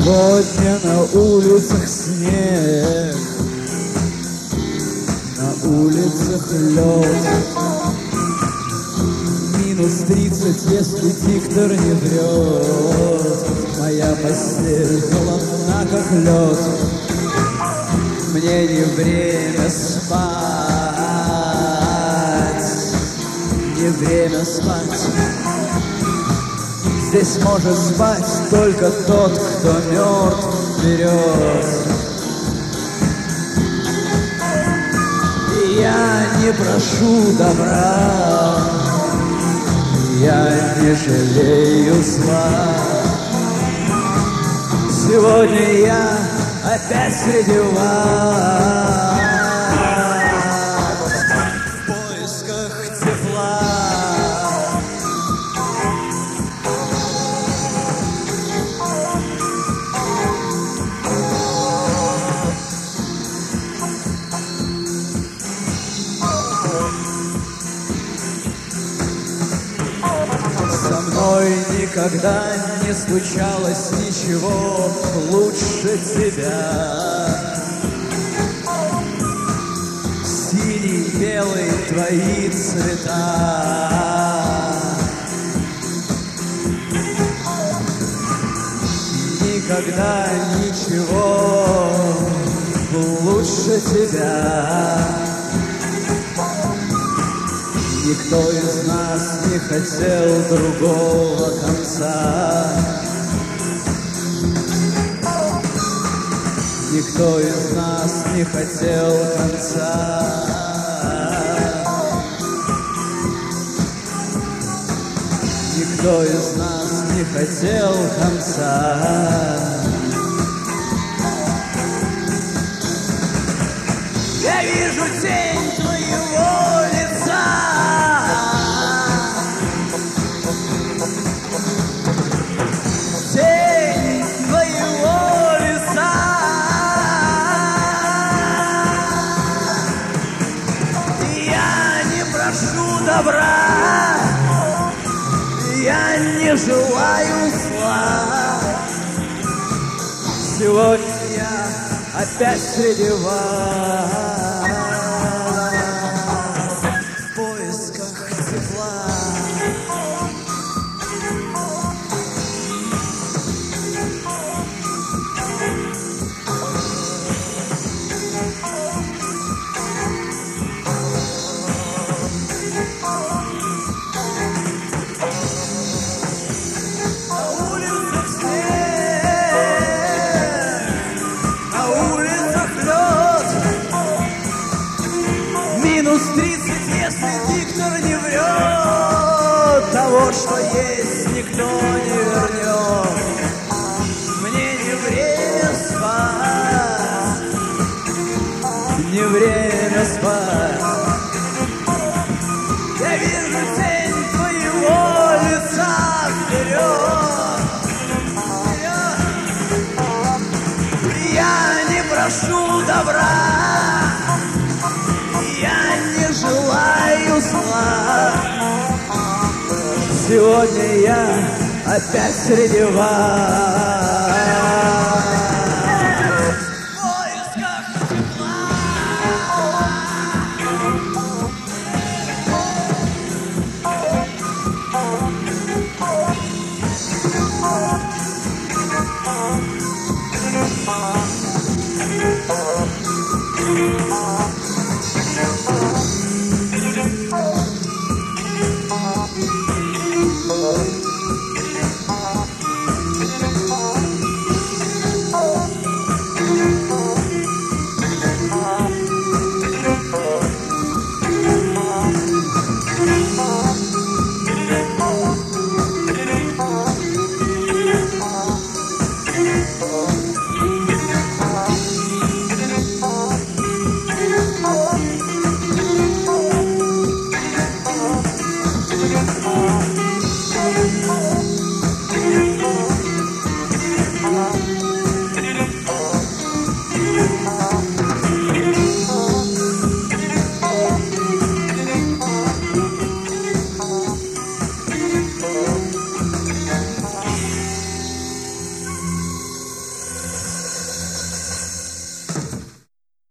Сегодня на улицах снег, на улицах лед. Минус 30, если диктор не врет. Моя постель холодна, как лед. Мне не время спать, не время спать. Здесь может спать только тот, кто мертв вперед. И я не прошу добра, я не жалею зла. Сегодня я опять среди вас, в поисках тепла. Со мной никогда не случалось ничего лучше тебя. Синий, белый, твои цвета. Никогда ничего лучше тебя. Никто из нас не хотел другого конца. Никто из нас не хотел конца. Никто из нас не хотел конца. Я вижу тень твоего лица. Тень твоего лица. Я не прошу добра, я не желаю зла. Сегодня я опять среди вас, в поисках тепла. Минус 30, если диктор не врет. Того, что есть, никто не вернет. Мне не время спать, не время спать. Я вижу тень твоего лица вперед. Я не прошу добра, я не желаю зла. Сегодня я опять среди вас.